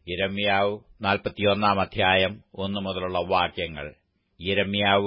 യിരെമ്യാവ് 41 അധ്യായം 1 മുതലുള്ള വാക്യങ്ങൾ. യിരെമ്യാവ്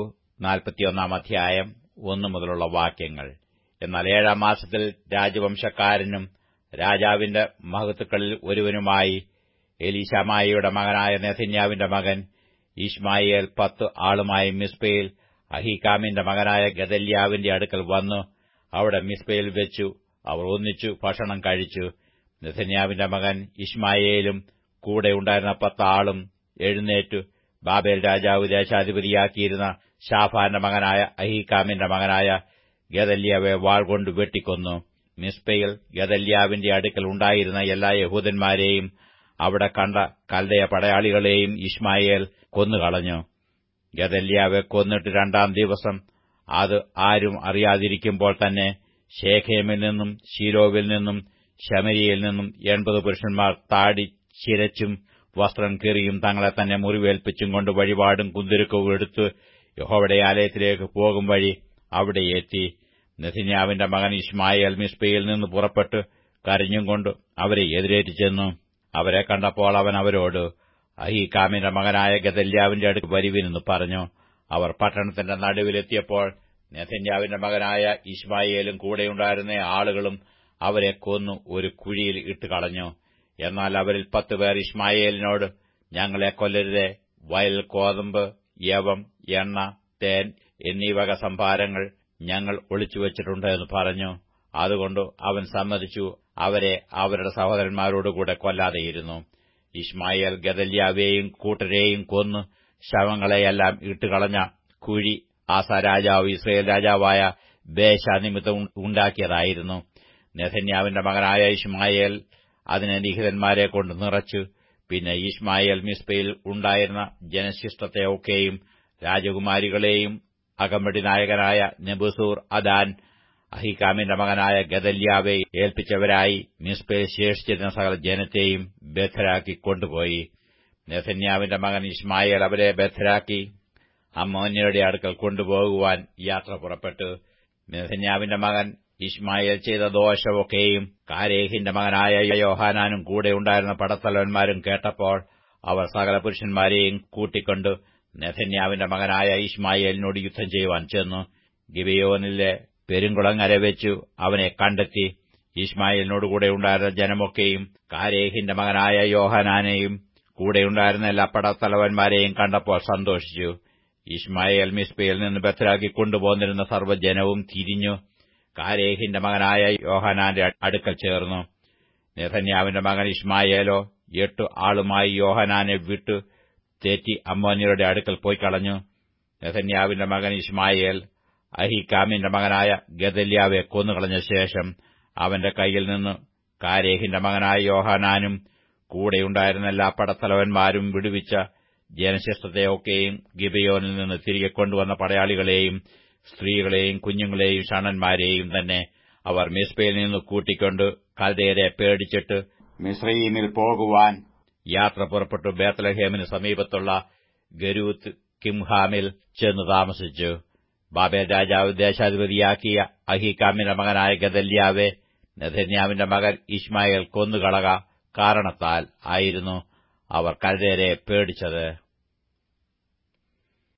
41 അധ്യായം 1 മുതലുള്ള വാക്യങ്ങൾ. എന്നാൽ 7-ാം മാസത്തിൽ രാജവംശക്കാരനും രാജാവിന്റെ മഹത്തുക്കളിൽ ഒരുവനുമായി എലീശാമായിയുടെ മകനായ നെഥന്യാവിന്റെ മകൻ യിശ്മായേൽ 10 ആളുമായി മിസ്പയിൽ അഹീക്കാമിന്റെ മകനായ ഗെദല്യാവിന്റെ അടുക്കൽ വന്നു അവിടെ മിസ്പയിൽ വെച്ചു. അവർ ഒന്നിച്ചു ഭക്ഷണം കഴിച്ചു. നെഥന്യാവിന്റെ മകൻ യിശ്മായേലും കൂടെ ഉണ്ടായിരുന്ന 10 ആളും എഴുന്നേറ്റു ബാബേൽ രാജാവ് ദേശാധിപതിയാക്കിയിരുന്ന ശാഫാന്റെ മകനായ അഹീക്കാമിന്റെ മകനായ ഗെദല്യാവെ വാൾകൊണ്ട് വെട്ടിക്കൊന്നു. മിസ്പയിൽ ഗെദല്യാവിന്റെ അടുക്കൽ ഉണ്ടായിരുന്ന എല്ലാ യഹൂദന്മാരെയും അവിടെ കണ്ട കൽദയ പടയാളികളെയും യിശ്മായേൽ കൊന്നുകളഞ്ഞു. ഗെദല്യാവെ കൊന്നിട്ട് 2-ാം ദിവസം അത് ആരും അറിയാതിരിക്കുമ്പോൾ തന്നെ ശേഖേമിൽ നിന്നും ശീലോവിൽ നിന്നും ശമര്യയിൽ നിന്നും 80 പുരുഷന്മാർ താടി ചിരച്ചും വസ്ത്രം കീറിയും തങ്ങളെ തന്നെ മുറിവേൽപ്പിച്ചും കൊണ്ട് വഴിപാടും കുന്തുരുക്കവും എടുത്ത് യഹോവയുടെ ആലയത്തിലേക്ക് പോകും വഴി അവിടെ എത്തി. നെഥന്യാവിന്റെ മകൻ യിശ്മായേൽ മിസ്പയിൽ നിന്ന് പുറപ്പെട്ട് കരഞ്ഞും കൊണ്ട് അവരെ എതിരേറ്റു ചെന്നു. അവരെ കണ്ടപ്പോൾ അവൻ അവരോട്, അഹീക്കാമിന്റെ മകനായ ഗെദല്യാവിന്റെ അടുത്ത് വരുവിനെന്ന് പറഞ്ഞു. അവർ പട്ടണത്തിന്റെ നടുവിലെത്തിയപ്പോൾ നെഥന്യാവിന്റെ മകനായ യിശ്മായേലും കൂടെയുണ്ടായിരുന്ന ആളുകളും അവരെ കൊന്നു ഒരു കുഴിയിൽ ഇട്ടുകളഞ്ഞു. എന്നാൽ അവരിൽ 10 പേർ യിശ്മായേലിനോട്, ഞങ്ങളെ കൊല്ലരുതേ, വയൽ കോതമ്പ്, യവം, എണ്ണ, തേൻ എന്നീ വക സംഭാരങ്ങൾ ഞങ്ങൾ ഒളിച്ചുവച്ചിട്ടുണ്ട് എന്ന് പറഞ്ഞു. അതുകൊണ്ട് അവൻ സമ്മതിച്ചു അവരെ അവരുടെ സഹോദരന്മാരോടുകൂടെ കൊല്ലാതെയിരുന്നു. യിശ്മായേൽ ഗെദല്യാവെയും കൂട്ടരെയും കൊന്ന് ശവങ്ങളെയെല്ലാം ഇട്ടുകളഞ്ഞ കുഴി ആസാ രാജാവ് ഇസ്രയേൽ രാജാവായ ബേശ നിമിത്തം ഉണ്ടാക്കിയതായിരുന്നു. നെഥന്യാവിന്റെ മകനായ യിശ്മായേൽ അതിനെ ലിഖിതന്മാരെ കൊണ്ട് നിറച്ചു. പിന്നെ യിശ്മായേൽ മിസ്പയിൽ ഉണ്ടായിരുന്ന ജനശിഷ്ടത്തെ ഒക്കെയും രാജകുമാരികളെയും അകമ്പടി നായകനായ നെബൂസൂർ അദാൻ അഹീക്കാമിന്റെ മകനായ ഗെദല്യാവെ ഏൽപ്പിച്ചവരായി മിസ്പയിൽ ശേഷിച്ചിരുന്ന സകല ജനത്തെയും ബദ്ധരാക്കി കൊണ്ടുപോയി. നെഥന്യാവിന്റെ മകൻ യിശ്മായേൽ അവരെ ബദ്ധരാക്കി അമ്മോന്യരുടെ അടുക്കൽ കൊണ്ടുപോകുവാൻ യാത്ര പുറപ്പെട്ടു. നെഥന്യാവിന്റെ മകൻ യിശ്മായേൽ ചെയ്ത ദോഷമൊക്കെയും കാരേഹിന്റെ മകനായ യോഹാനാനും കൂടെ ഉണ്ടായിരുന്ന പടത്തലവന്മാരും കേട്ടപ്പോൾ അവർ സകല പുരുഷന്മാരെയും കൂട്ടിക്കൊണ്ട് നെഥന്യാവിന്റെ മകനായ യിശ്മായേലിനോട് യുദ്ധം ചെയ്യുവാൻ ചെന്നു. ഗിബെയോനിലെ പെരുങ്കുളങ്ങര വെച്ചു അവനെ കണ്ടെത്തി. യിശ്മായേലിനോടുകൂടെ ഉണ്ടായിരുന്ന ജനമൊക്കെയും കാരേഹിന്റെ മകനായ യോഹാനാനെയും കൂടെയുണ്ടായിരുന്ന എല്ലാ പടത്തലവന്മാരെയും കണ്ടപ്പോൾ സന്തോഷിച്ചു. യിശ്മായേൽ മിസ്പയിൽ നിന്ന് ബദ്ധരാക്കി കൊണ്ടുപോന്നിരുന്ന സർവ്വജനവും തിരിഞ്ഞു കാരേഹിന്റെ മകനായ യോഹാനാന്റെ അടുക്കൽ ചേർന്നു. നെഥന്യാവിന്റെ മകൻ യിശ്മായേലോ 8 ആളുമായി യോഹാനാനെ വിട്ടു തെറ്റി അമ്മോന്യരുടെ അടുക്കൽ പോയി കളഞ്ഞു. നെഥന്യാവിന്റെ മകൻ യിശ്മായേൽ അഹീക്കാമിന്റെ മകനായ ഗെദല്യാവെ കൊന്നുകളഞ്ഞ ശേഷം അവന്റെ കൈയിൽ നിന്ന് കാരേഹിന്റെ മകനായ യോഹാനാനും കൂടെയുണ്ടായിരുന്ന എല്ലാ പടത്തലവന്മാരും വിടുവിച്ച ജനശിഷ്ടത്തെയൊക്കെയും ഗിബെയോനിൽ നിന്ന് തിരികെ കൊണ്ടുവന്ന പടയാളികളെയും സ്ത്രീകളെയും കുഞ്ഞുങ്ങളെയും ഷണ്ഡന്മാരെയും തന്നെ അവർ മിസ്പയിൽ നിന്ന് കൂട്ടിക്കൊണ്ട് കൽദയരെ പേടിച്ചിട്ട് മിസ്രയീമിൽ പോകുവാൻ യാത്ര പുറപ്പെട്ടു ബേത്ലഹേമിന് സമീപത്തുള്ള ഗരൂത്ത് കിംഹാമിൽ ചെന്നു താമസിച്ചു. ബാബേൽ രാജാവ് ദേശാധിപതിയാക്കിയ അഹീക്കാമിന്റെ മകനായ ഗെദല്യാവെ നെഥന്യാവിന്റെ മകൻ യിശ്മായേൽ കൊന്നുകളക കാരണത്താൽ ആയിരുന്നു അവർ കൽദയരെ പേടിച്ചത്.